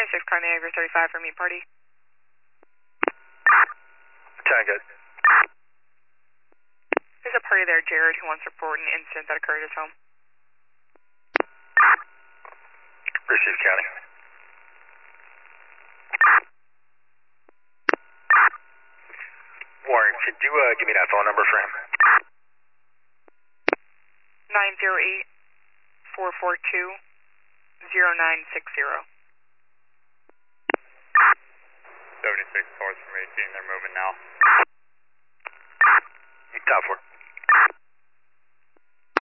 26 car Niagara 35 for meet party. 10 good. There's a party there, Jared, who wants to report an incident that occurred at his home. Receive county. Warren, could you give me that phone number for him? 908-442-0960. 76 cars from 18, they're moving now. Top 4.